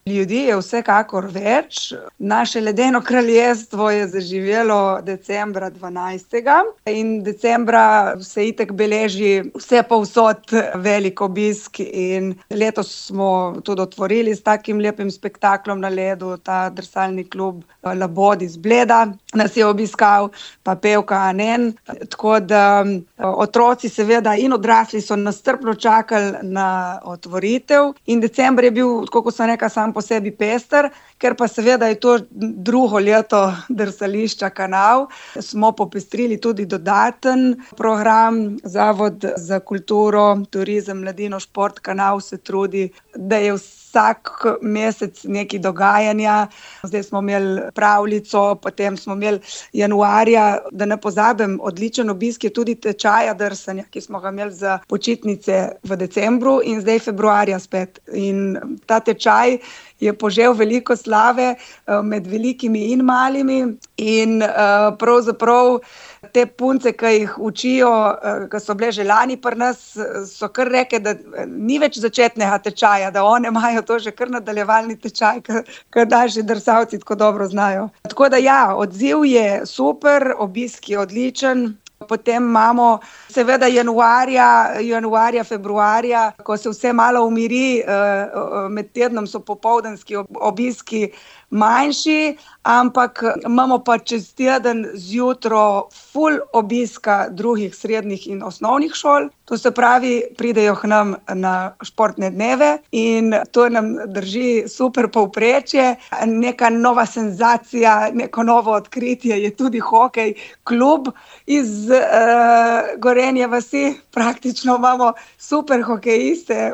Ljudi je vsekakor več. Naše ledeno kraljestvo je zaživelo decembra 12. In decembra se itak beleži vse povsod velik obisk in letos smo tudi otvorili s takim lepim spektaklom na ledu, ta drsalni klub Labod iz Bleda nas je obiskal, pa pevka Anen. Tako da otroci seveda in odrasli so nastrpno čakali na otvoritev in december je bil, tako kot sem rekla, sam po sebi pester, ker pa seveda je to drugo leto drsališča Kanal. Smo popestrili tudi dodaten program. Zavod za kulturo, turizem, mladino, šport Kanal se trudi, da je vsak mesec nekaj dogajanja. Zdaj smo imeli pravljico, potem smo imeli januarja, da ne pozabim, odličen obisk je tudi tečaja drsanja, ki smo ga imeli za počitnice v decembru in zdaj februarja spet. In ta tečaj je požel veliko slave med velikimi in malimi in pravzaprav te punce, ki jih učijo, ki so bile že lani pri nas, so kar rekle, da ni več začetnega tečaja, da one imajo to že kar nadaljevalni tečaj, ker naši drsalci tako dobro znajo. Tako da ja, odziv je super, obisk je odličen. Potem imamo seveda januarja, februarja, ko se vse malo umiri, med tednom so popoldanski obiski manjši, ampak imamo pa čez teden zjutro ful obiska drugih srednjih in osnovnih šol. To se pravi, pridejo k nam na športne dneve in to nam drži super povprečje. Neka nova senzacija, neko novo odkritje je tudi hokej klub iz Gorenje vasi. Praktično imamo super hokejiste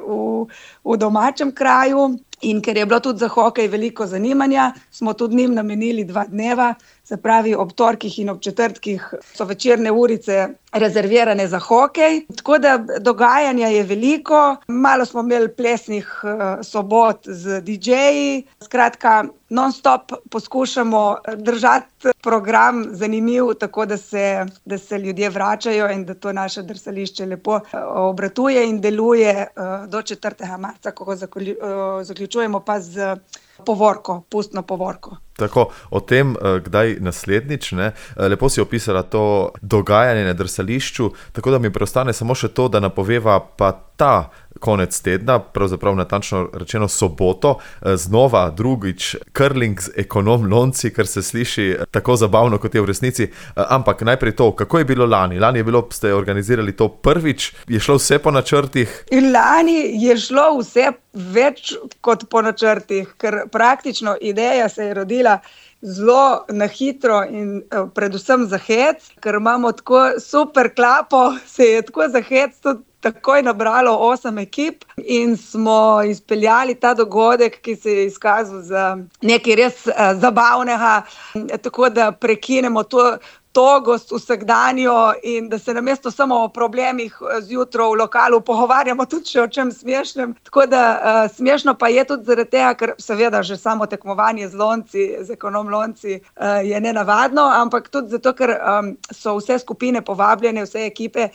v domačem kraju. In ker je bilo tudi za hokej veliko zanimanja, smo tudi njim namenili 2 dneva, se pravi ob torkih in ob četrtkih so večerne urice rezervirane za hokej. Tako da dogajanja je veliko, malo smo imeli plesnih sobot z DJ-ji, skratka non-stop poskušamo držati program zanimiv, tako da se ljudje vračajo in da to naše drsališče lepo obratuje in deluje do 4. marca, ko ga zaključujemo pa z povorko, pustno povorko. Tako, o tem, kdaj naslednjič, ne? Lepo si opisala to dogajanje na drsališču, tako da mi preostane samo še to, da napoveva pa ta konec tedna, pravzaprav natančno rečeno soboto, znova drugič curling z ekonom lonci, kar se sliši tako zabavno, kot je v resnici. Ampak najprej to, kako je bilo lani? Lani ste organizirali to prvič, je šlo vse po načrtih? In lani je šlo vse več kot po načrtih, ker praktično ideja se je rodila zelo na hitro in predvsem za hec, ker imamo tako super klapo, se je tako za hec tudi takoj nabralo 8 ekip in smo izpeljali ta dogodek, ki se je izkazal za nekaj res zabavnega, tako da prekinemo to togost vsakdanjo in da se namesto samo o problemih zjutraj v lokalu pogovarjamo tudi še o čem smešnem. Tako da smešno pa je tudi zaradi tega, ker seveda že samo tekmovanje z lonci, z ekonom lonci je nenavadno, ampak tudi zato, ker so vse skupine povabljene, vse ekipe,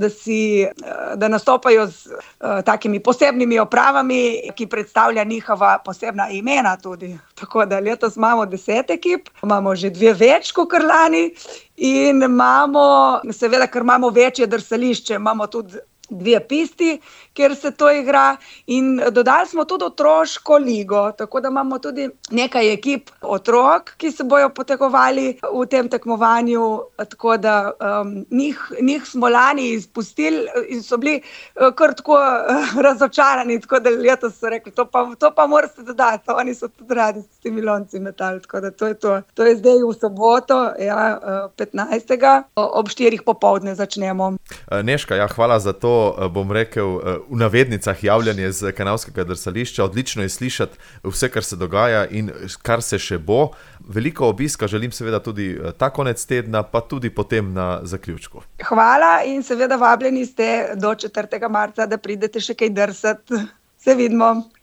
da nastopajo z takimi posebnimi opravami, ki predstavlja njihova posebna imena tudi. Tako da letos imamo 10 ekip, imamo že 2 več kot lani. In imamo, seveda, ker imamo večje drsališče, imamo tudi 2 pisti, kjer se to igra in dodali smo tudi otroško ligo, tako da imamo tudi nekaj ekip otrok, ki se bojo potegovali v tem tekmovanju, tako da njih smo lani izpustili in so bili kar tako razočarani, tako da letos so rekli, to pa morate dodati, oni so tudi radi s temi lonci metali, tako da to je to. To je zdaj v soboto, 15. ob 4 popoldne začnemo. Nežka, hvala za to, bom rekel, v navednicah javljanje z kanalskega drsališča. Odlično je slišati vse, kar se dogaja in kar se še bo. Veliko obiska želim seveda tudi ta konec tedna, pa tudi potem na zaključku. Hvala in seveda vabljeni ste do 4. marca, da pridete še kaj drsati. Se vidimo.